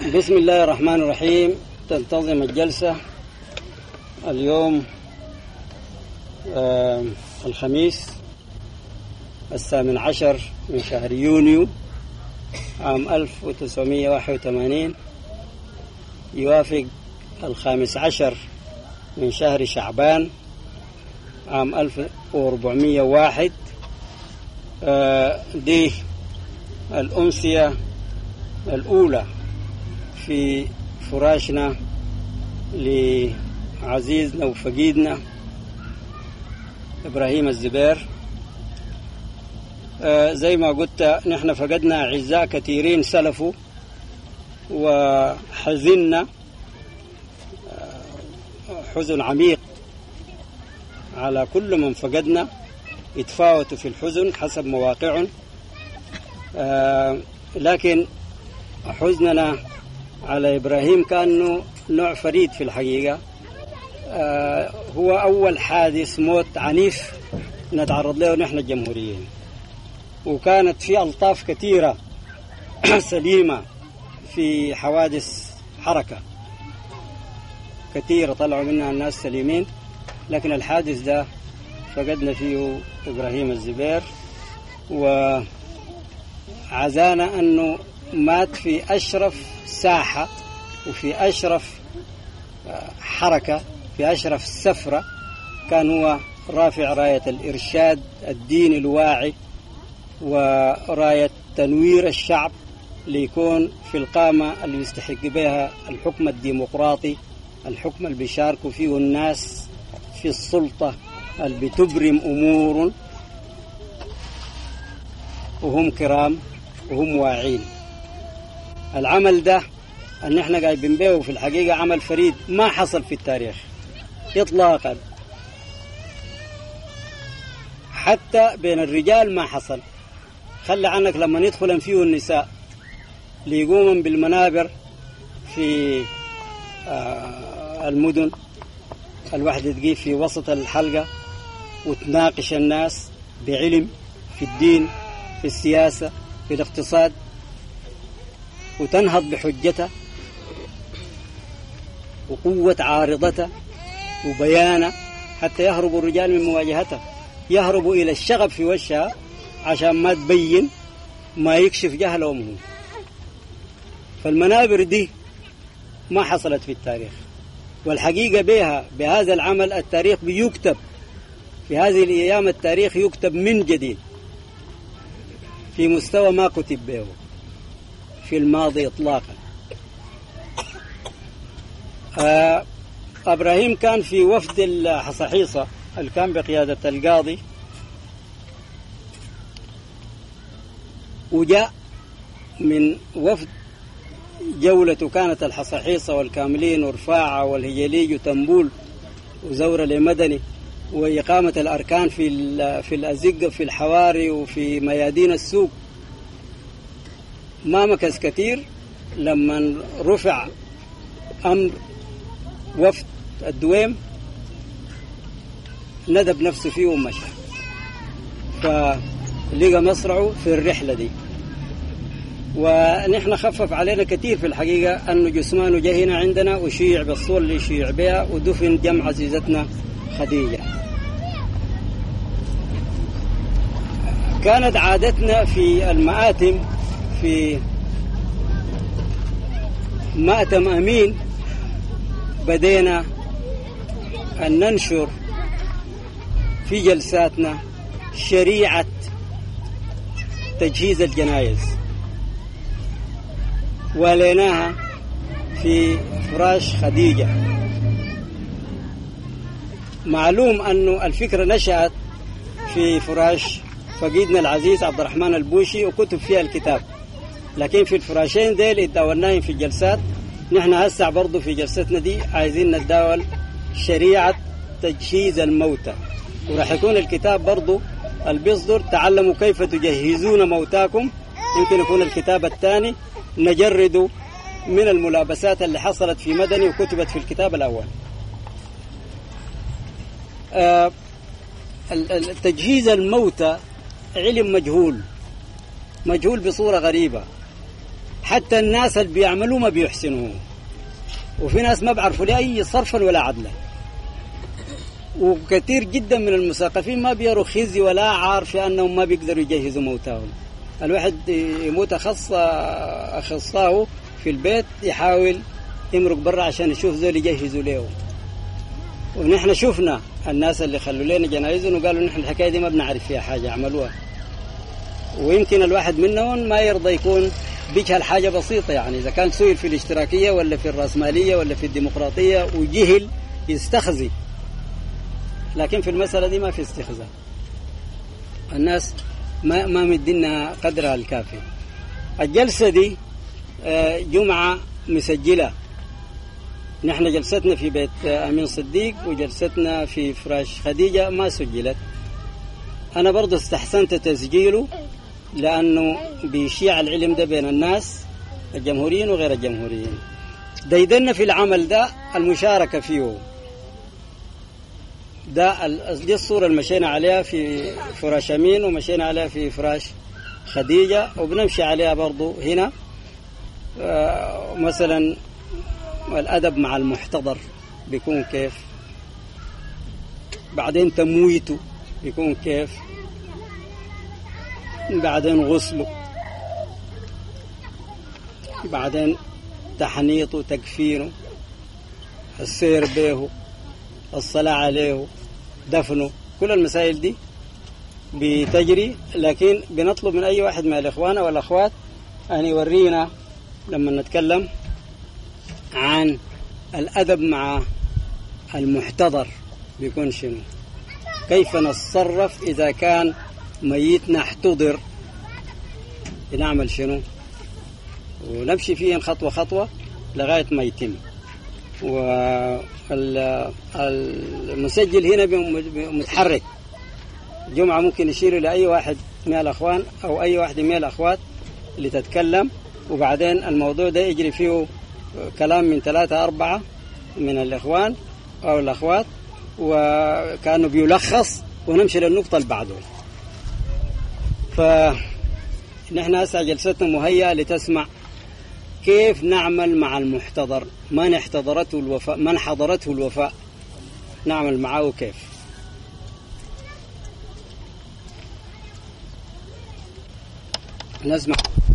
بسم الله الرحمن الرحيم. تنتظم الجلسة اليوم الخميس 18 من شهر يونيو عام 1981، يوافق 15 من شهر شعبان عام 1401. دي الأمسية الأولى في فراشنا لعزيزنا وفقيدنا إبراهيم الزبير. زي ما قلت نحن فقدنا أعزاء كثيرين سلفوا، وحزننا حزن عميق على كل من فقدنا، يتفاوتوا في الحزن حسب مواقعهم، لكن حزننا على إبراهيم كان نوع فريد في الحقيقة. هو أول حادث موت عنيف نتعرض له نحن الجمهوريين، وكانت في ألطاف كثيرة سليمة في حوادث حركة كثيرة طلعوا منها الناس سليمين، لكن الحادث ده فقدنا فيه إبراهيم الزبير، وعزانا أنه مات في أشرف ساحة وفي أشرف حركة، في أشرف سفرة. كان هو رافع راية الإرشاد الديني الواعي وراية تنوير الشعب ليكون في القامة اللي يستحق بها الحكم الديمقراطي، الحكم اللي بيشاركوا فيه الناس في السلطة، اللي بتبرم أمور وهم كرام وهم واعين. العمل ده أن احنا قايبين به في الحقيقة عمل فريد ما حصل في التاريخ إطلاقا، حتى بين الرجال ما حصل. خلي عنك لما يدخل فيه النساء ليقومن بالمنابر في المدن، الواحدة تقيف في وسط الحلقة وتناقش الناس بعلم في الدين، في السياسة، في الاقتصاد، وتنهض بحجتها وقوة عارضتها وبيانها، حتى يهرب الرجال من مواجهتها، يهربوا إلى الشغب في وجهها عشان ما تبين، ما يكشف جهلهم. فالمنابر دي ما حصلت في التاريخ، والحقيقة بهذا العمل التاريخ بيكتب في هذه الأيام، التاريخ يكتب من جديد في مستوى ما كتب به في الماضي إطلاقا. إبراهيم كان في وفد الحصحيصة اللي كان بقيادة القاضي، وجاء من وفد جولته كانت الحصحيصة والكاملين ورفاعة والهجليج وتنبول وزورة لمدني، وإقامة الأركان في الأزقة في الحواري وفي ميادين السوق. ما مكث كثير لما رفع أمر وفد الدويم ندب نفسه فيه ومشى، فلقى مصرعه في الرحلة دي. ونحن خفف علينا كثير في الحقيقة أنه جثمانه جه هنا عندنا وشيع بالصور اللي يشيع بها، ودفن جمع عزيزتنا خديجة. كانت عادتنا في المآتم، في مأتم أمين بدينا أن ننشر في جلساتنا شريعة تجهيز الجنائز، وليناها في فراش خديجة. معلوم أنه الفكرة نشأت في فراش فقيدنا العزيز عبد الرحمن البوشي وكتب فيها الكتاب، لكن في الفراشين ديل اتداولناهم في الجلسات. نحن هسع برضو في جلستنا دي عايزين نتداول شريعة تجهيز الموتى، وراح يكون الكتاب برضو اللي بيصدر تعلموا كيف تجهزون موتاكم. يمكن يكون الكتاب الثاني نجرد من الملابسات اللي حصلت في مدني وكتبت في الكتاب الأول. تجهيز الموتى علم مجهول بصورة غريبة، حتى الناس اللي بيعملوا ما بيحسنوه، وفي ناس ما بيعرفوا لي أي صرفا ولا عدلا، وكثير جدا من المثقفين ما بيروا خزي ولا عار في أنهم ما بيقدروا يجهزوا موتاهم. الواحد يموت أخصاه في البيت يحاول يمرق برا عشان يشوف ذول يجهزوا له. ونحن شفنا الناس اللي خلوا لنا جنائزهم وقالوا نحن الحكاية دي ما بنعرف فيها حاجة عملوها، ويمكن الواحد منهم ما يرضى يكون بيجهل حاجة بسيطة. يعني إذا كان سئل في الاشتراكية ولا في الرأسمالية ولا في الديمقراطية وجهل يستخزي، لكن في المسألة دي ما في استخزاء، الناس ما مدينا قدرها الكافي. الجلسة دي جمعة مسجلة، نحن جلستنا في بيت أمين صديق وجلستنا في فراش خديجة ما سجلت. أنا برضو استحسنت تسجيله لأنه بيشيع العلم ده بين الناس الجمهوريين وغير الجمهوريين. ديدنا في العمل ده المشاركة فيه، دي الصورة اللي مشينا عليها في فراش أمين ومشينا عليها في فراش خديجة، وبنمشي عليها برضو هنا. مثلا الأدب مع المحتضر بيكون كيف، بعدين تمويته بيكون كيف، بعدين غسله، بعدين تحنيطه تكفينه، السير به، الصلاة عليه، دفنه، كل المسائل دي بتجري. لكن بنطلب من أي واحد من الإخوان أو الأخوات أن يورينا لما نتكلم عن الأدب مع المحتضر بيكون شنو، كيف نتصرف إذا كان ميتنا احتضر، نعمل شنو، ونمشي فيه خطوة خطوة لغاية ما يتم. والمسجل هنا متحرك، جمعة ممكن يشيروا لأي واحد من الأخوان أو أي واحد من الأخوات اللي تتكلم، وبعدين الموضوع ده يجري فيه كلام من 3-4 من الإخوان أو الأخوات، وكانوا بيلخص ونمشي للنقطة اللي بعده. فنحن هسه جلستنا مهيئة لتسمع كيف نعمل مع المحتضر، من حضرته الوفاة نعمل معه كيف. نسمع.